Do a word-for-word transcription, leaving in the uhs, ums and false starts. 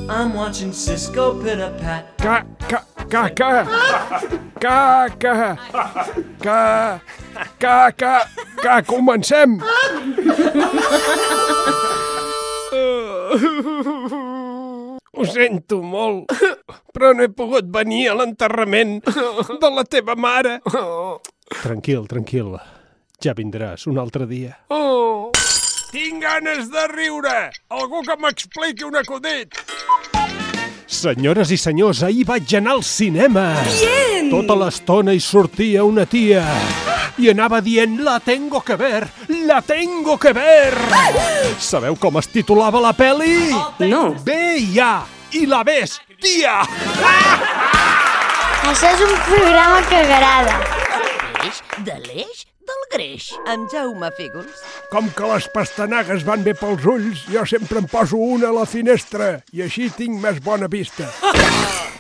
I'm watching Cisco pit-a-pat. Ca, ca, caca. Caca. Ca, caca. Ca, comencem. Ho sento molt, però no he pogut venir a l'enterrament de la teva mare. Tranquil, tranquil. Ja vindràs un altre dia. Oh. Tinc ganes de riure! Algú que m'expliqui un acudit! Senyores i senyors, ahir vaig anar al cinema. Bien! Tota l'estona hi sortia una tia i anava dient la tengo que ver, la tengo que ver. Sabeu com es titulava la peli? No. Ve ja i la ves, tia! Això és un programa que agrada. Greix de l'eix del greix. Amb Jaume Fígols. Com que les pastanagues van bé pels ulls, jo sempre em poso una a la finestra i així tinc més bona vista.